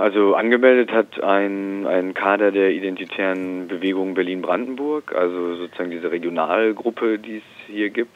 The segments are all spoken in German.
also angemeldet hat ein Kader der Identitären Bewegung Berlin-Brandenburg, also sozusagen diese Regionalgruppe, die es hier gibt.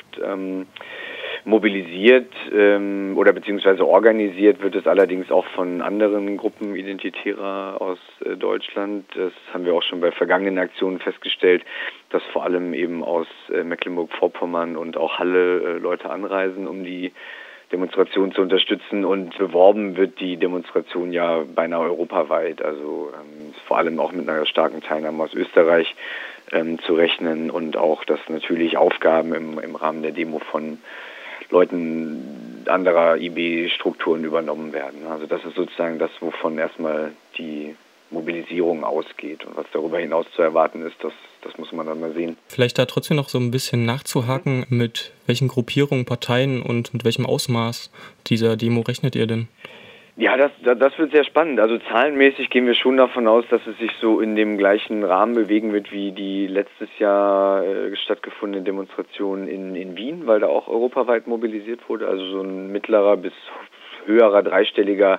Mobilisiert oder beziehungsweise organisiert wird es allerdings auch von anderen Gruppen Identitärer aus Deutschland. Das haben wir auch schon bei vergangenen Aktionen festgestellt, dass vor allem eben aus Mecklenburg-Vorpommern und auch Halle Leute anreisen, um die Demonstration zu unterstützen, und beworben wird die Demonstration ja beinahe europaweit, also vor allem auch mit einer starken Teilnahme aus Österreich zu rechnen, und auch, dass natürlich Aufgaben im Rahmen der Demo von Leuten anderer IB-Strukturen übernommen werden. Also das ist sozusagen das, wovon erstmal die Mobilisierung ausgeht, und was darüber hinaus zu erwarten ist, das muss man dann mal sehen. Vielleicht da trotzdem noch so ein bisschen nachzuhaken, mit welchen Gruppierungen, Parteien und mit welchem Ausmaß dieser Demo rechnet ihr denn? Ja, das wird sehr spannend. Also zahlenmäßig gehen wir schon davon aus, dass es sich so in dem gleichen Rahmen bewegen wird wie die letztes Jahr stattgefundene Demonstration in Wien, weil da auch europaweit mobilisiert wurde. Also so ein mittlerer bis höherer dreistelliger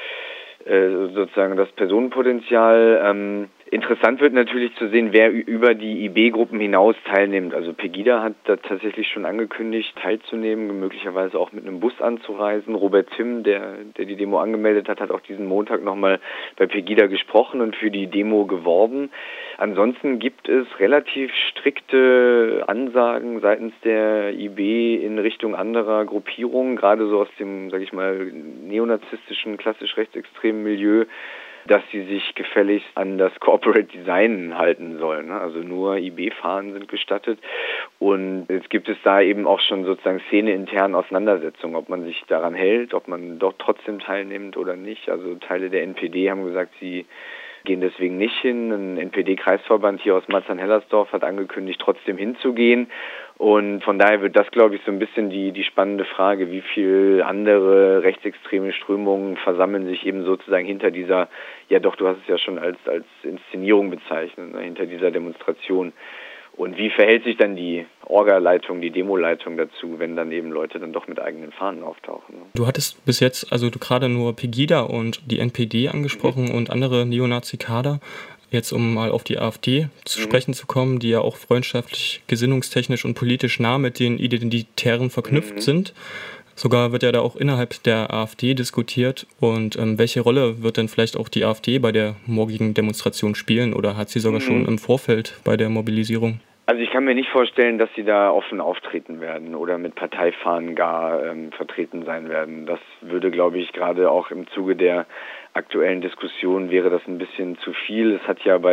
sozusagen das Personenpotenzial. Interessant wird natürlich zu sehen, wer über die IB-Gruppen hinaus teilnimmt. Also Pegida hat da tatsächlich schon angekündigt, teilzunehmen, möglicherweise auch mit einem Bus anzureisen. Robert Timm, der die Demo angemeldet hat, hat auch diesen Montag nochmal bei Pegida gesprochen und für die Demo geworben. Ansonsten gibt es relativ strikte Ansagen seitens der IB in Richtung anderer Gruppierungen, gerade so aus dem, sage ich mal, neonazistischen, klassisch rechtsextremen Milieu, dass sie sich gefälligst an das Corporate Design halten sollen. Also nur IB-Fahnen sind gestattet. Und jetzt gibt es da eben auch schon sozusagen szeneinterne Auseinandersetzungen, ob man sich daran hält, ob man doch trotzdem teilnimmt oder nicht. Also Teile der NPD haben gesagt, sie gehen deswegen nicht hin. Ein NPD-Kreisverband hier aus Marzahn-Hellersdorf hat angekündigt, trotzdem hinzugehen. Und von daher wird das, glaube ich, so ein bisschen die spannende Frage, wie viel andere rechtsextreme Strömungen versammeln sich eben sozusagen hinter dieser, ja doch, du hast es ja schon als Inszenierung bezeichnet, ne, hinter dieser Demonstration. Und wie verhält sich dann die Orga-Leitung, die Demo-Leitung dazu, wenn dann eben Leute dann doch mit eigenen Fahnen auftauchen? Ne? Du hattest bis jetzt also gerade nur Pegida und die NPD angesprochen und andere Neonazi-Kader. Jetzt, um mal auf die AfD zu sprechen zu kommen, die ja auch freundschaftlich, gesinnungstechnisch und politisch nah mit den Identitären verknüpft sind. Sogar wird ja da auch innerhalb der AfD diskutiert. Und welche Rolle wird denn vielleicht auch die AfD bei der morgigen Demonstration spielen, oder hat sie sogar schon im Vorfeld bei der Mobilisierung? Also ich kann mir nicht vorstellen, dass sie da offen auftreten werden oder mit Parteifahnen gar vertreten sein werden. Das würde, glaube ich, gerade auch im Zuge der aktuellen Diskussion wäre das ein bisschen zu viel. Es hat ja bei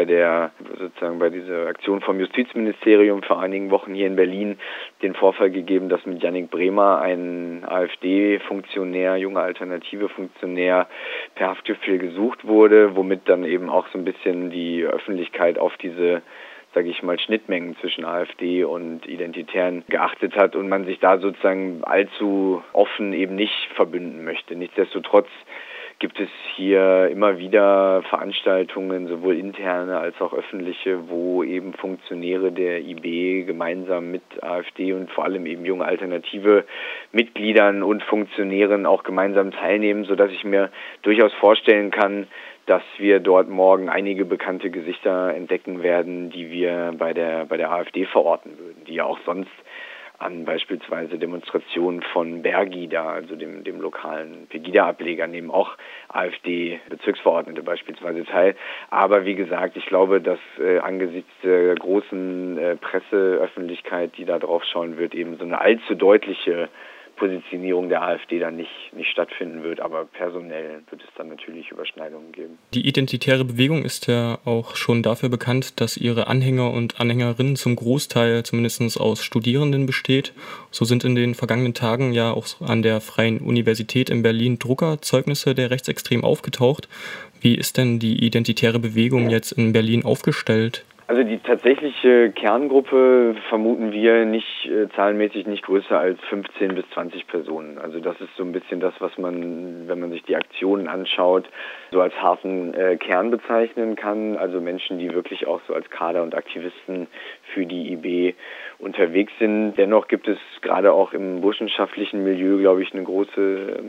dieser Aktion vom Justizministerium vor einigen Wochen hier in Berlin den Vorfall gegeben, dass mit Yannick Bremer ein AfD-Funktionär, junger Alternative-Funktionär per Haftbefehl gesucht wurde, womit dann eben auch so ein bisschen die Öffentlichkeit auf diese, sage ich mal, Schnittmengen zwischen AfD und Identitären geachtet hat und man sich da sozusagen allzu offen eben nicht verbünden möchte. Nichtsdestotrotz gibt es hier immer wieder Veranstaltungen, sowohl interne als auch öffentliche, wo eben Funktionäre der IB gemeinsam mit AfD und vor allem eben junge alternative Mitgliedern und Funktionären auch gemeinsam teilnehmen, sodass ich mir durchaus vorstellen kann, dass wir dort morgen einige bekannte Gesichter entdecken werden, die wir bei der AfD verorten würden, die ja auch sonst an beispielsweise Demonstrationen von Bergida, also dem lokalen Pegida-Ableger, nehmen auch AfD-Bezirksverordnete beispielsweise teil. Aber wie gesagt, ich glaube, dass angesichts der großen Presseöffentlichkeit, die da drauf schauen wird, eben so eine allzu deutliche Positionierung der AfD dann nicht stattfinden wird, aber personell wird es dann natürlich Überschneidungen geben. Die identitäre Bewegung ist ja auch schon dafür bekannt, dass ihre Anhänger und Anhängerinnen zum Großteil zumindest aus Studierenden besteht. So sind in den vergangenen Tagen ja auch an der Freien Universität in Berlin Druckerzeugnisse der Rechtsextremen aufgetaucht. Wie ist denn die identitäre Bewegung jetzt in Berlin aufgestellt? Also die tatsächliche Kerngruppe vermuten wir nicht zahlenmäßig nicht größer als 15 bis 20 Personen. Also das ist so ein bisschen das, was man, wenn man sich die Aktionen anschaut, so als harten Kern bezeichnen kann. Also Menschen, die wirklich auch so als Kader und Aktivisten für die IB unterwegs sind. Dennoch gibt es gerade auch im burschenschaftlichen Milieu, glaube ich, eine große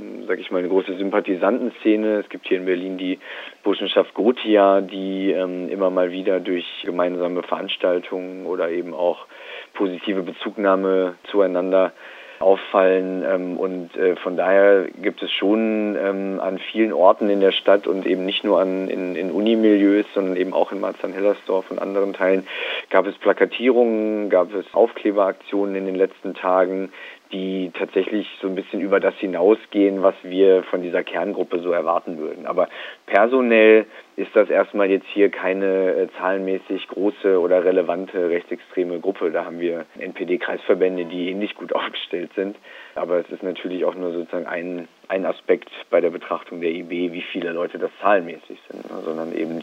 Sympathisantenszene. Es gibt hier in Berlin die Burschenschaft Gothia, die immer mal wieder durch gemeinsame Veranstaltungen oder eben auch positive Bezugnahme zueinander auffallen und von daher gibt es schon an vielen Orten in der Stadt und eben nicht nur in Unimilieus, sondern eben auch in Marzahn-Hellersdorf und anderen Teilen gab es Plakatierungen, gab es Aufkleberaktionen in den letzten Tagen, die tatsächlich so ein bisschen über das hinausgehen, was wir von dieser Kerngruppe so erwarten würden. Aber personell ist das erstmal jetzt hier keine zahlenmäßig große oder relevante rechtsextreme Gruppe. Da haben wir NPD-Kreisverbände, die ähnlich gut aufgestellt sind. Aber es ist natürlich auch nur sozusagen ein Aspekt bei der Betrachtung der IB, wie viele Leute das zahlenmäßig sind, sondern eben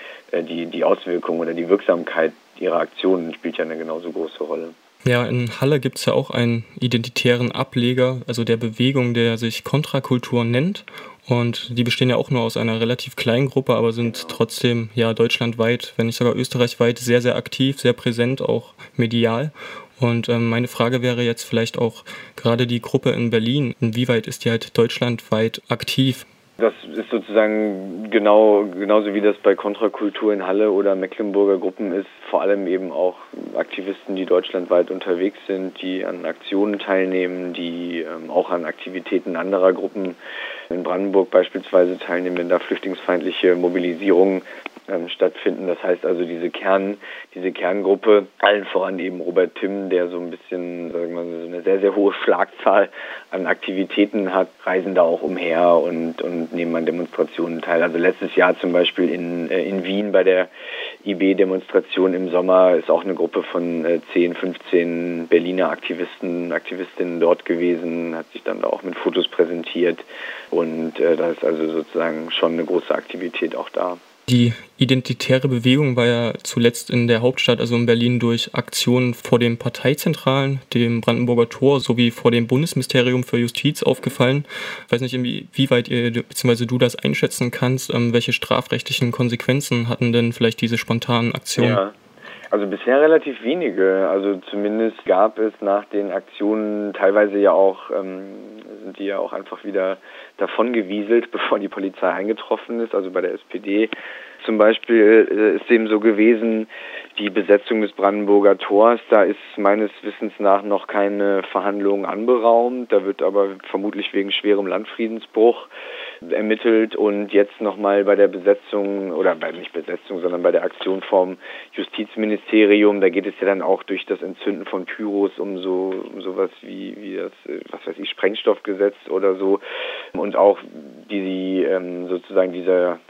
die Auswirkung oder die Wirksamkeit ihrer Aktionen spielt ja eine genauso große Rolle. Ja, in Halle gibt es ja auch einen identitären Ableger, also der Bewegung, der sich Kontrakultur nennt. Und die bestehen ja auch nur aus einer relativ kleinen Gruppe, aber sind trotzdem ja deutschlandweit, wenn nicht sogar österreichweit, sehr, sehr aktiv, sehr präsent, auch medial. Und meine Frage wäre jetzt vielleicht auch gerade die Gruppe in Berlin, inwieweit ist die halt deutschlandweit aktiv? Das ist sozusagen genauso wie das bei Kontrakultur in Halle oder Mecklenburger Gruppen ist, vor allem eben auch Aktivisten, die deutschlandweit unterwegs sind, die an Aktionen teilnehmen, die auch an Aktivitäten anderer Gruppen in Brandenburg beispielsweise teilnehmen, wenn da flüchtlingsfeindliche Mobilisierungen stattfinden. Das heißt also diese Kerngruppe, allen voran eben Robert Timm, der so ein bisschen, sagen wir mal, so eine sehr, sehr hohe Schlagzahl an Aktivitäten hat, reisen da auch umher und nehmen an Demonstrationen teil. Also letztes Jahr zum Beispiel in Wien bei der IB-Demonstration im Sommer ist auch eine Gruppe von 10, 15 Berliner Aktivistinnen dort gewesen, hat sich dann da auch mit Fotos präsentiert und da ist also sozusagen schon eine große Aktivität auch da. Die identitäre Bewegung war ja zuletzt in der Hauptstadt, also in Berlin, durch Aktionen vor den Parteizentralen, dem Brandenburger Tor sowie vor dem Bundesministerium für Justiz aufgefallen. Ich weiß nicht, inwieweit ihr bzw. du das einschätzen kannst. Welche strafrechtlichen Konsequenzen hatten denn vielleicht diese spontanen Aktionen? Ja. Also bisher relativ wenige. Also zumindest gab es nach den Aktionen teilweise ja auch, sind die ja auch einfach wieder davongewieselt, bevor die Polizei eingetroffen ist. Also bei der SPD zum Beispiel ist eben so gewesen, die Besetzung des Brandenburger Tors, da ist meines Wissens nach noch keine Verhandlung anberaumt. Da wird aber vermutlich wegen schwerem Landfriedensbruch ermittelt und jetzt nochmal bei der Besetzung, oder nicht Besetzung, sondern bei der Aktion vom Justizministerium, da geht es ja dann auch durch das Entzünden von Pyros um sowas wie das, was weiß ich, Sprengstoffgesetz oder so und auch sozusagen dieser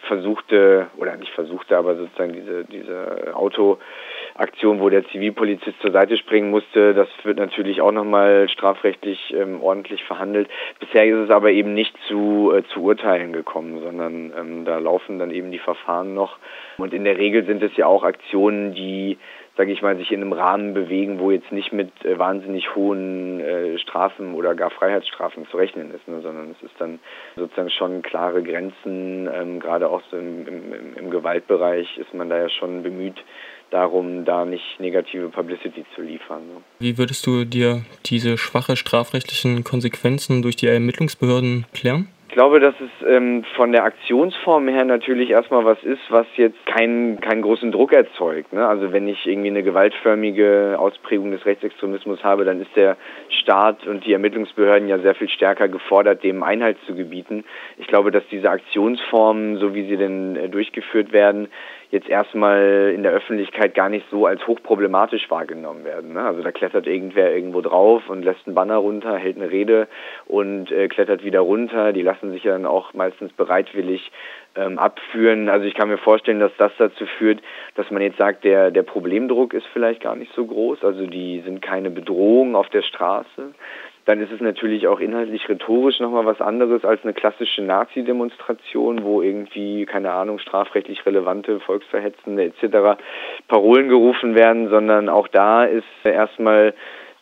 diese Autoaktion, wo der Zivilpolizist zur Seite springen musste, das wird natürlich auch nochmal strafrechtlich ordentlich verhandelt. Bisher ist es aber eben nicht zu Urteilen gekommen, sondern da laufen dann eben die Verfahren noch. Und in der Regel sind es ja auch Aktionen, die, sage ich mal, sich in einem Rahmen bewegen, wo jetzt nicht mit wahnsinnig hohen Strafen oder gar Freiheitsstrafen zu rechnen ist, sondern es ist dann sozusagen schon klare Grenzen, gerade auch so im Gewaltbereich ist man da ja schon bemüht darum, da nicht negative Publicity zu liefern. Wie würdest du dir diese schwache strafrechtlichen Konsequenzen durch die Ermittlungsbehörden klären? Ich glaube, dass es von der Aktionsform her natürlich erstmal was ist, was jetzt keinen großen Druck erzeugt. Ne? Also wenn ich irgendwie eine gewaltförmige Ausprägung des Rechtsextremismus habe, dann ist der Staat und die Ermittlungsbehörden ja sehr viel stärker gefordert, dem Einhalt zu gebieten. Ich glaube, dass diese Aktionsformen, so wie sie denn durchgeführt werden, jetzt erstmal in der Öffentlichkeit gar nicht so als hochproblematisch wahrgenommen werden. Ne? Also da klettert irgendwer irgendwo drauf und lässt einen Banner runter, hält eine Rede und klettert wieder runter. Die lassen sich ja dann auch meistens bereitwillig abführen. Also ich kann mir vorstellen, dass das dazu führt, dass man jetzt sagt, der Problemdruck ist vielleicht gar nicht so groß. Also die sind keine Bedrohung auf der Straße. Dann ist es natürlich auch inhaltlich rhetorisch nochmal was anderes als eine klassische Nazi-Demonstration, wo irgendwie, keine Ahnung, strafrechtlich relevante, volksverhetzende etc. Parolen gerufen werden, sondern auch da ist erstmal,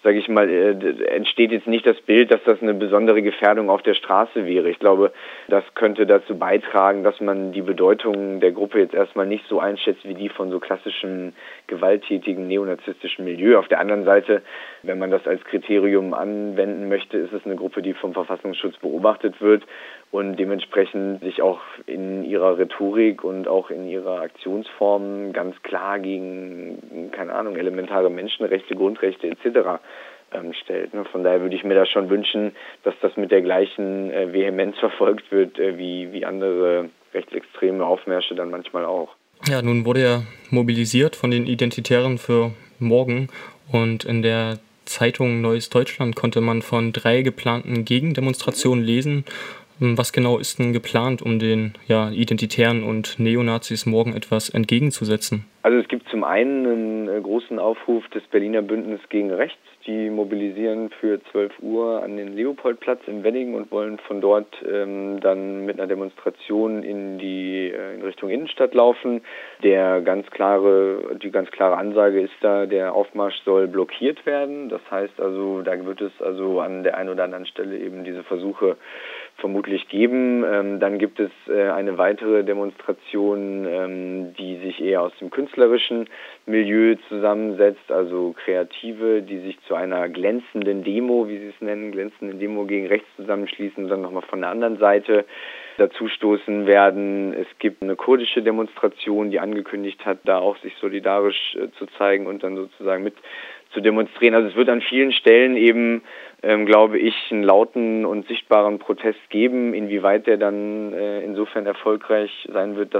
sage ich mal, entsteht jetzt nicht das Bild, dass das eine besondere Gefährdung auf der Straße wäre. Ich glaube, das könnte dazu beitragen, dass man die Bedeutung der Gruppe jetzt erstmal nicht so einschätzt wie die von so klassischen gewalttätigen neonazistischen Milieu. Auf der anderen Seite, wenn man das als Kriterium anwenden möchte, ist es eine Gruppe, die vom Verfassungsschutz beobachtet wird und dementsprechend sich auch in ihrer Rhetorik und auch in ihrer Aktionsform ganz klar gegen, keine Ahnung, elementare Menschenrechte, Grundrechte etc. stellt. Von daher würde ich mir da schon wünschen, dass das mit der gleichen Vehemenz verfolgt wird, wie andere rechtsextreme Aufmärsche dann manchmal auch. Ja, nun wurde er mobilisiert von den Identitären für morgen und in der Zeitung Neues Deutschland konnte man von 3 geplanten Gegendemonstrationen lesen. Was genau ist denn geplant, um den Identitären und Neonazis morgen etwas entgegenzusetzen? Also es gibt zum einen einen großen Aufruf des Berliner Bündnis gegen Rechts. Die mobilisieren für 12 Uhr an den Leopoldplatz in Wedding und wollen von dort dann mit einer Demonstration in Richtung Innenstadt laufen. Die ganz klare Ansage ist da, der Aufmarsch soll blockiert werden. Das heißt also, da wird es also an der einen oder anderen Stelle eben diese Versuche vermutlich geben. Dann gibt es eine weitere Demonstration, die sich eher aus dem künstlerischen Milieu zusammensetzt, also Kreative, die sich zu einer glänzenden Demo, wie sie es nennen, glänzenden Demo gegen rechts zusammenschließen und dann nochmal von der anderen Seite dazustoßen werden. Es gibt eine kurdische Demonstration, die angekündigt hat, da auch sich solidarisch zu zeigen und dann sozusagen mit zu demonstrieren. Also es wird an vielen Stellen eben, glaube ich, einen lauten und sichtbaren Protest geben. Inwieweit der dann insofern erfolgreich sein wird, dass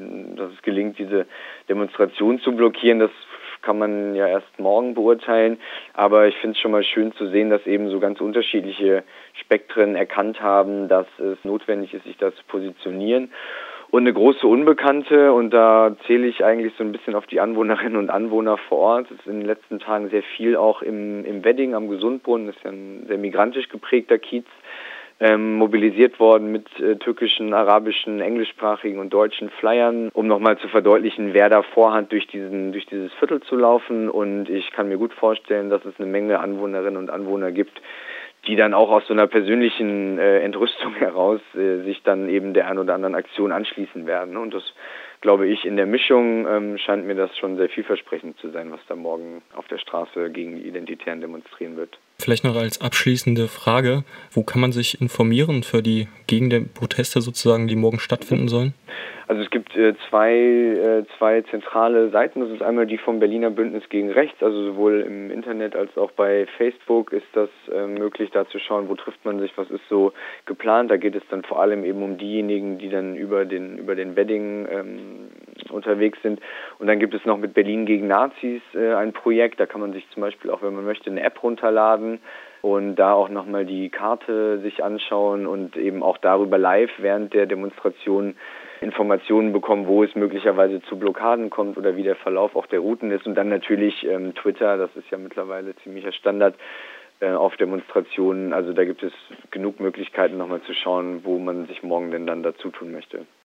es gelingt, diese Demonstration zu blockieren, das kann man ja erst morgen beurteilen. Aber ich finde es schon mal schön zu sehen, dass eben so ganz unterschiedliche Spektren erkannt haben, dass es notwendig ist, sich da zu positionieren. Und eine große Unbekannte, und da zähle ich eigentlich so ein bisschen auf die Anwohnerinnen und Anwohner vor Ort. Es ist in den letzten Tagen sehr viel auch im Wedding am Gesundbrunnen, das ist ja ein sehr migrantisch geprägter Kiez, mobilisiert worden mit türkischen, arabischen, englischsprachigen und deutschen Flyern, um nochmal zu verdeutlichen, wer da vorhat, durch dieses Viertel zu laufen. Und ich kann mir gut vorstellen, dass es eine Menge Anwohnerinnen und Anwohner gibt, die dann auch aus so einer persönlichen Entrüstung heraus sich dann eben der ein oder anderen Aktion anschließen werden. Und das, glaube ich, in der Mischung scheint mir das schon sehr vielversprechend zu sein, was da morgen auf der Straße gegen die Identitären demonstrieren wird. Vielleicht noch als abschließende Frage, wo kann man sich informieren für die Gegenproteste sozusagen, die morgen stattfinden sollen? Also es gibt zwei zentrale Seiten. Das ist einmal die vom Berliner Bündnis gegen Rechts, also sowohl im Internet als auch bei Facebook ist das möglich, da zu schauen, wo trifft man sich, was ist so geplant. Da geht es dann vor allem eben um diejenigen, die dann über den Wedding unterwegs sind. Und dann gibt es noch mit Berlin gegen Nazis ein Projekt, da kann man sich zum Beispiel auch, wenn man möchte, eine App runterladen und da auch nochmal die Karte sich anschauen und eben auch darüber live während der Demonstration Informationen bekommen, wo es möglicherweise zu Blockaden kommt oder wie der Verlauf auch der Routen ist. Und dann natürlich Twitter, das ist ja mittlerweile ziemlicher Standard auf Demonstrationen. Also da gibt es genug Möglichkeiten, nochmal zu schauen, wo man sich morgen denn dann dazu tun möchte.